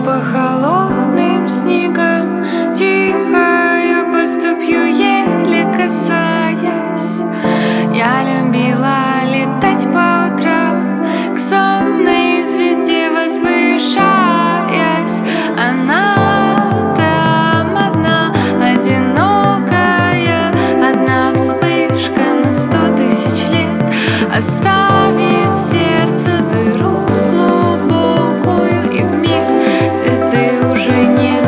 по холодным снегам, тихою поступью, еле касаясь. Я любила летать по утрам, к сонной звезде возвышаясь. Она там одна, одинокая, одна вспышка на 100 тысяч лет оставит в сердце дыру глубокую, и вмиг звезды уже нет.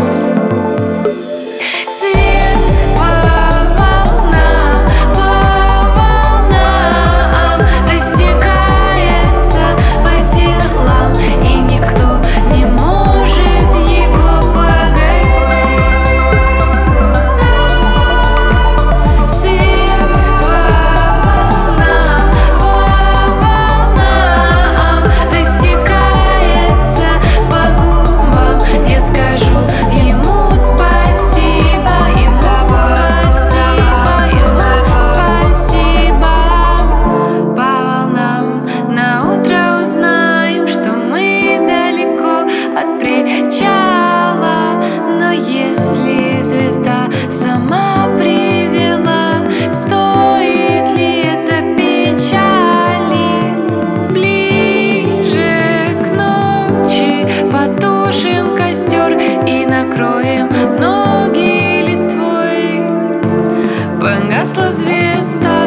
От причала, но если звезда сама привела, стоит ли это печали? Ближе к ночи потушим костер и накроем ноги листвой. Погасла звезда.